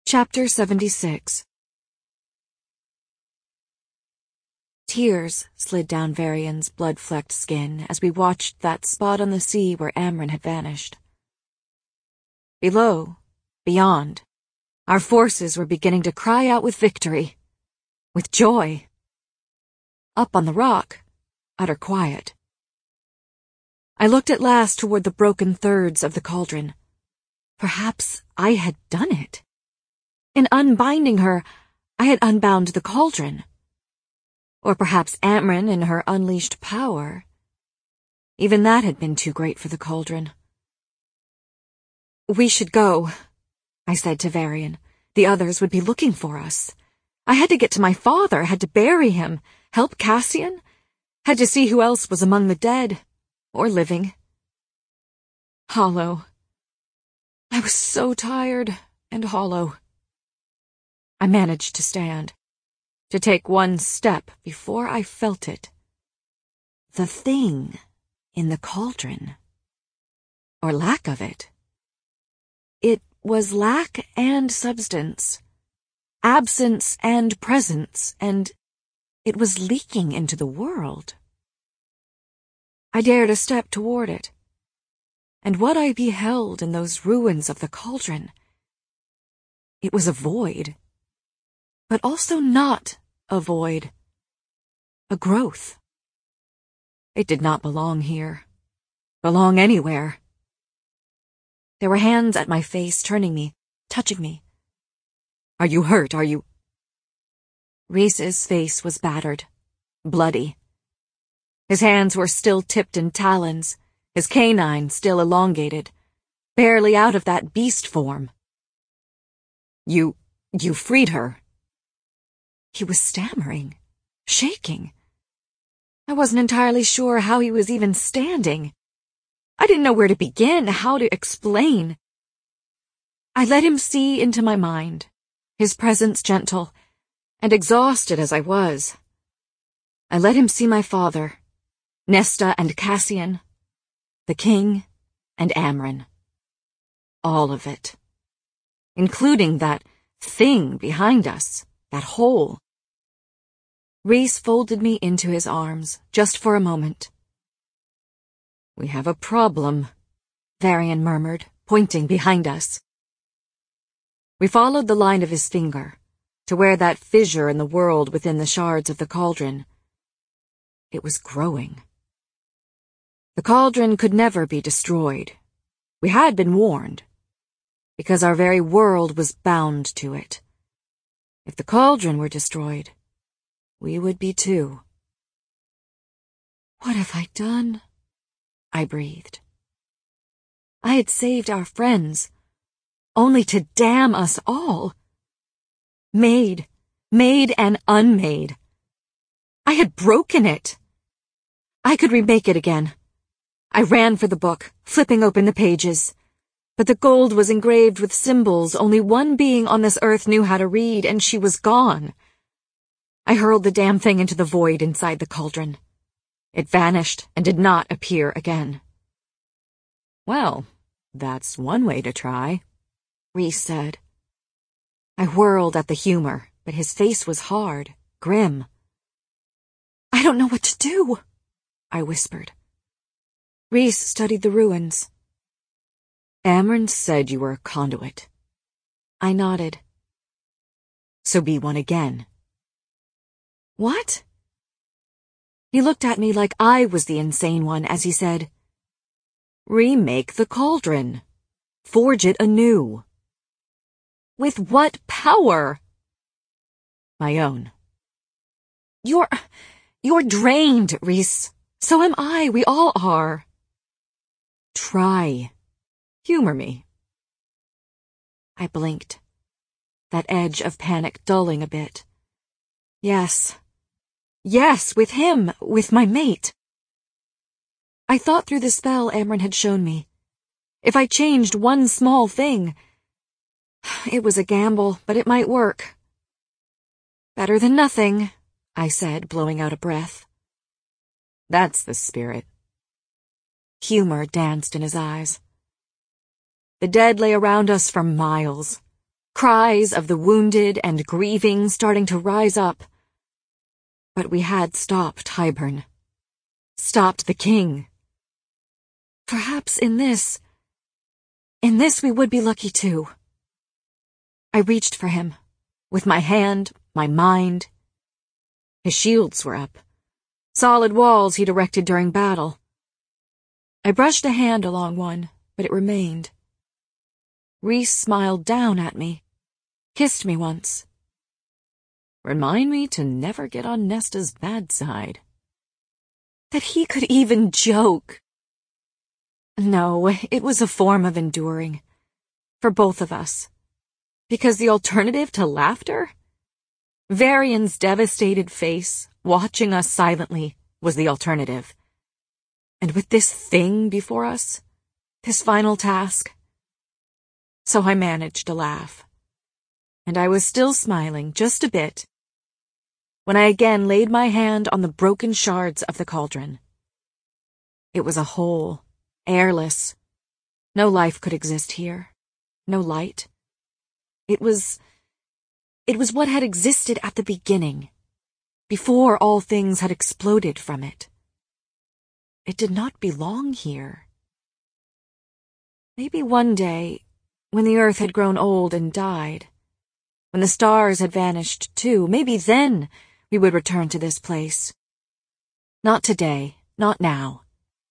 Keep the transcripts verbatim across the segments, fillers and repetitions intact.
Chapter seventy-six. Tears slid down Varian's blood-flecked skin as we watched that spot on the sea where Amren had vanished. Below, beyond, our forces were beginning to cry out with victory, with joy. Up on the rock, utter quiet. I looked at last toward the broken thirds of the cauldron. Perhaps I had done it. In unbinding her, I had unbound the cauldron. Or perhaps Amren in her unleashed power. Even that had been too great for the cauldron. We should go, I said to Varian. The others would be looking for us. I had to get to my father, had to bury him, help Cassian, had to see who else was among the dead, or living. Hollow. I was so tired and hollow. I managed to stand, to take one step before I felt it. The thing in the cauldron. Or lack of it. It was lack and substance, absence and presence, and it was leaking into the world. I dared a step toward it, and what I beheld in those ruins of the cauldron, it was a void. But also not a void. A growth. It did not belong here. Belong anywhere. There were hands at my face, turning me, touching me. Are you hurt? Are you... Rhys's face was battered, bloody. His hands were still tipped in talons, his canine still elongated, barely out of that beast form. You... you freed her. He was stammering, shaking. I wasn't entirely sure how he was even standing. I didn't know where to begin, how to explain. I let him see into my mind, his presence gentle, and exhausted as I was. I let him see my father, Nesta and Cassian, the king and Amren. All of it. Including that thing behind us. That hole. Rhys folded me into his arms, just for a moment. We have a problem, Varian murmured, pointing behind us. We followed the line of his finger, to where that fissure in the world within the shards of the cauldron. It was growing. The cauldron could never be destroyed. We had been warned, because our very world was bound to it. If the cauldron were destroyed, we would be too. What have I done? I breathed. I had saved our friends, only to damn us all. Made, made and unmade. I had broken it. I could remake it again. I ran for the book, flipping open the pages. But the gold was engraved with symbols only one being on this earth knew how to read, and she was gone. I hurled the damn thing into the void inside the cauldron. It vanished and did not appear again. Well, that's one way to try, Rhys said. I whirled at the humor, but his face was hard, grim. I don't know what to do, I whispered. Rhys studied the ruins. Amren said you were a conduit. I nodded. So be one again. What? He looked at me like I was the insane one as he said, Remake the cauldron. Forge it anew. With what power? My own. You're... you're drained, Rhys. So am I. We all are. Try. Humor me. I blinked, that edge of panic dulling a bit. Yes. Yes, with him, with my mate. I thought through the spell Amren had shown me. If I changed one small thing... It was a gamble, but it might work. Better than nothing, I said, blowing out a breath. That's the spirit. Humor danced in his eyes. The dead lay around us for miles, cries of the wounded and grieving starting to rise up. But we had stopped Hybern. Stopped the king. Perhaps in this, in this we would be lucky too. I reached for him, with my hand, my mind. His shields were up, solid walls he'd erected during battle. I brushed a hand along one, but it remained. Rhys smiled down at me, kissed me once. Remind me to never get on Nesta's bad side. That he could even joke. No, it was a form of enduring. For both of us. Because the alternative to laughter? Varian's devastated face, watching us silently, was the alternative. And with this thing before us, this final task. So I managed to laugh. And I was still smiling, just a bit, when I again laid my hand on the broken shards of the cauldron. It was a hole, airless. No life could exist here. No light. It was... It was what had existed at the beginning, before all things had exploded from it. It did not belong here. Maybe one day, when the earth had grown old and died, when the stars had vanished too, maybe then we would return to this place. Not today, not now.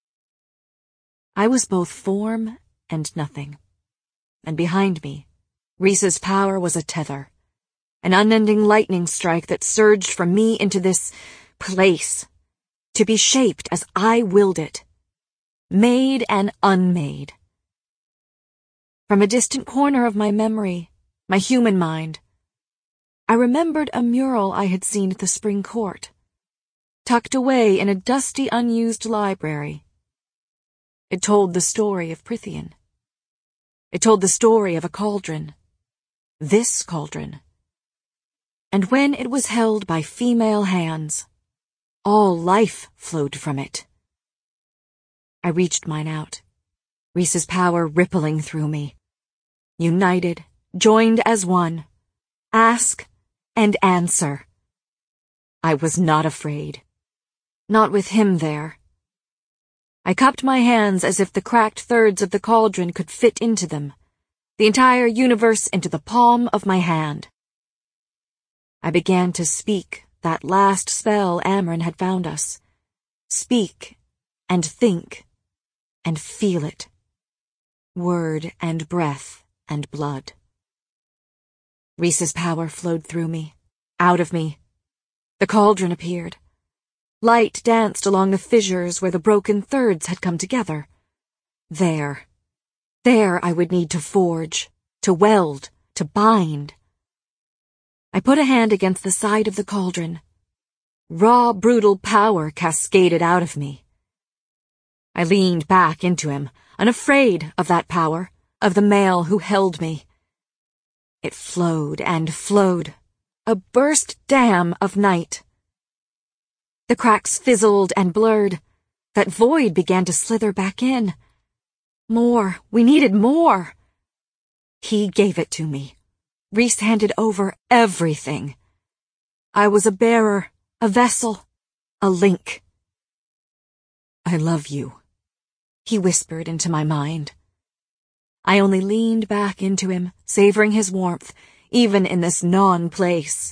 I was both form and nothing, and behind me, Rhys's power was a tether, an unending lightning strike that surged from me into this place, to be shaped as I willed it, made and unmade. From a distant corner of my memory, my human mind, I remembered a mural I had seen at the spring court, tucked away in a dusty, unused library. It told the story of Prythian. It told the story of a cauldron. This cauldron. And when it was held by female hands, all life flowed from it. I reached mine out, Rhys's power rippling through me. United, joined as one. Ask and answer. I was not afraid. Not with him there. I cupped my hands as if the cracked thirds of the cauldron could fit into them, the entire universe into the palm of my hand. I began to speak that last spell Amren had found us. Speak and think and feel it. Word and breath and blood. Rhys's power flowed through me, out of me. The cauldron appeared. Light danced along the fissures where the broken thirds had come together. There. There I would need to forge, to weld, to bind. I put a hand against the side of the cauldron. Raw, brutal power cascaded out of me. I leaned back into him, unafraid of that power, of the male who held me. It flowed and flowed, a burst dam of night. The cracks fizzled and blurred. That void began to slither back in. More, we needed more. He gave it to me. Rhys handed over everything. I was a bearer, a vessel, a link. I love you, he whispered into my mind. I only leaned back into him, savoring his warmth, even in this non-place.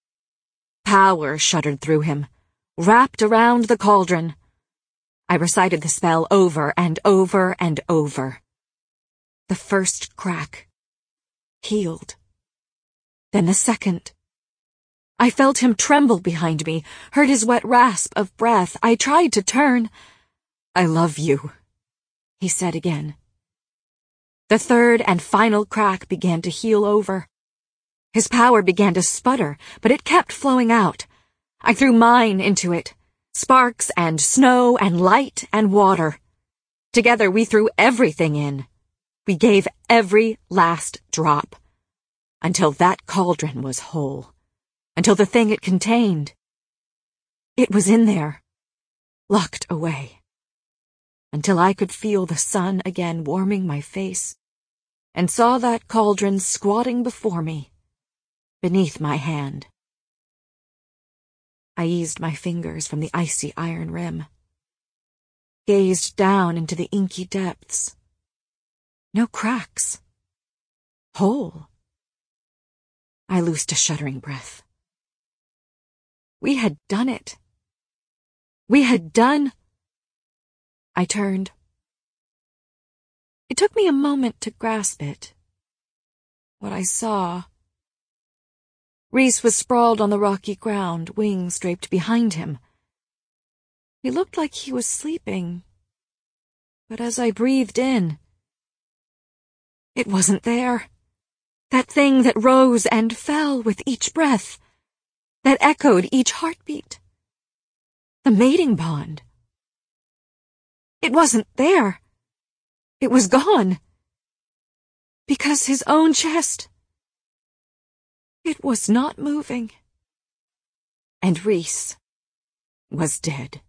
Power shuddered through him, wrapped around the cauldron. I recited the spell over and over and over. The first crack. Healed. Then the second. I felt him tremble behind me, heard his wet rasp of breath. I tried to turn. I love you, he said again. The third and final crack began to heal over. His power began to sputter, but it kept flowing out. I threw mine into it. Sparks and snow and light and water. Together we threw everything in. We gave every last drop. Until that cauldron was whole. Until the thing it contained. It was in there. Locked away. Until I could feel the sun again warming my face. and saw that cauldron squatting before me, beneath my hand. I eased my fingers from the icy iron rim, gazed down into the inky depths. No cracks. Whole. I loosed a shuddering breath. We had done it. We had done... I turned. It took me a moment to grasp it. What I saw... Rhys was sprawled on the rocky ground, wings draped behind him. He looked like he was sleeping, but as I breathed in, it wasn't there. That thing that rose and fell with each breath, that echoed each heartbeat. The mating bond. It wasn't there. It was gone. Because his own chest... It was not moving. And Rhys was dead.